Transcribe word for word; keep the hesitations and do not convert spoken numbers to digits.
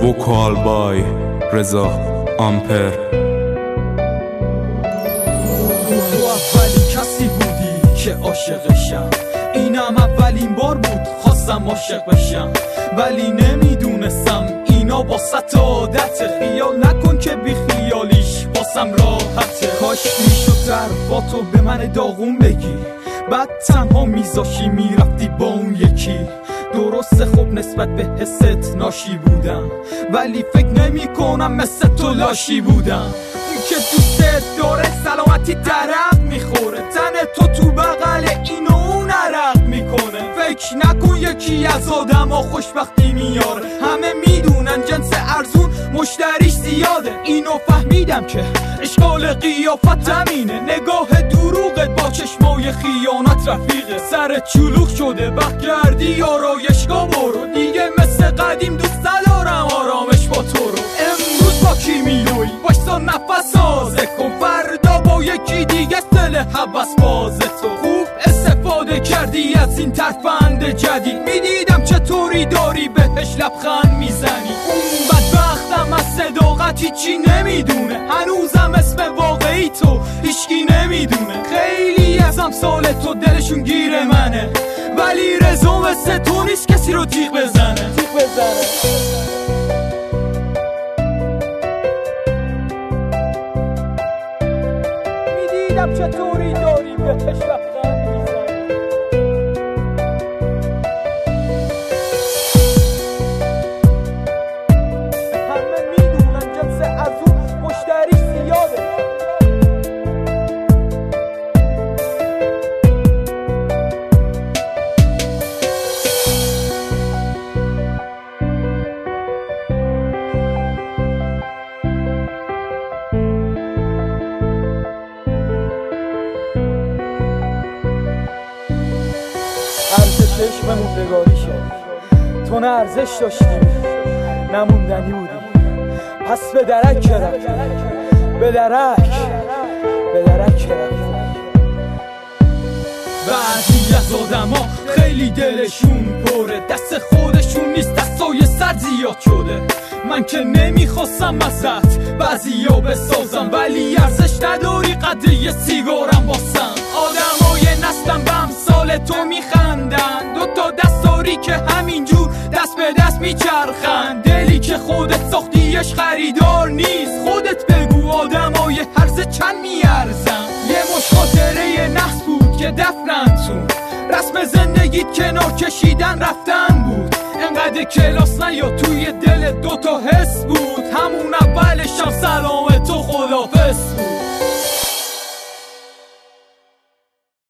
وکال بای رضا آمپر. تو اولین کسی بودی که عاشقشم، اینم اولین بار بود خواستم عاشق بشم، ولی نمیدونستم اینا واسط عادته. خیال نکن که بی خیالیش واسم راحته. کاش میشد حرفاتو به من داغون بگی، بعد تنها میذاشی میرفتی با اون یکی. درسته خب نسبت به حست ناشی بودم، ولی فکر نمی کنم مثل تو لاشی بودم. اون که دوستت داره سلامتی درق میخوره، تن تو تو بغل این و اون عرق میکنه. فکر نکن یکی از آدم ها خوشبختی میاره، همه میدونن جنس ارزون مشتریش زیاده. اینو فهمیدم که اشکال قیافت همینه، نگاه دروغت با چشمای خیانت رفیقه. سر چلوخ شده وقت کردی آرایشگاه برو، دیگه مثل قدیم دوست ندارم آرامش با تو رو. امروز با کی میلوی باشتا نفس سازه کن، فردا با یکی دیگه دل حوث بازه. تو خوب استفاده کردی از این ترفند جدید، میدیدم چطوری داری بهش لبخند میزنی. اون بدبختم از صداقت هیچی نمیدونه، هنوزم اسم واقعی تو هیچکی نمیدونه. خیلی از امثال تو دلشون گیر منه، ولی رضا مثل تو نیست کسی رو تیغ بزنه تیغ بزنه میدیدم چطوری داری بهش لبخند میزنی. همه میدونن جنس از اون مشتریش زیاده. ارزش عشق موندگاری شد، تو نه ارزش داشتی نموندنی بودی. پس به درک رفتی، به درک به درک رفتی. بعضی از آدم ها خیلی دلشون پره، دست خودشون نیست دستای سر زیاد شده. من که نمیخواستم ازت بعضی ها بسازم، ولی ارزش نداری قدر یه سیگارم باسم. آدم های نسلم به امثال تو میخندن، دوتا دست داری که همینجور دست به دست میچرخن. دلی که خودت ساختیش خریدار نیست، خودت بگو آدم های هرزه چند میارزن. یه مش خاطره نحس بود که دفنن تو، رسم زندگیت کنار کشیدن رفتن بود. انقدر کلاس نیا توی دل دوتا حس بود، همون اولش هم سلام تو خدافظ بود.